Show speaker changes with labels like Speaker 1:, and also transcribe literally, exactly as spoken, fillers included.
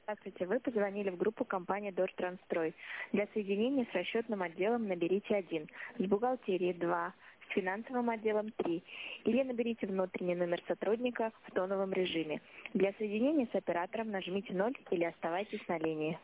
Speaker 1: Здравствуйте, вы позвонили в группу компании «Дортранстрой». Для соединения с расчетным отделом наберите один, с бухгалтерией два, с финансовым отделом три, или наберите внутренний номер сотрудника в тоновом режиме. Для соединения с оператором нажмите ноль или оставайтесь на линии.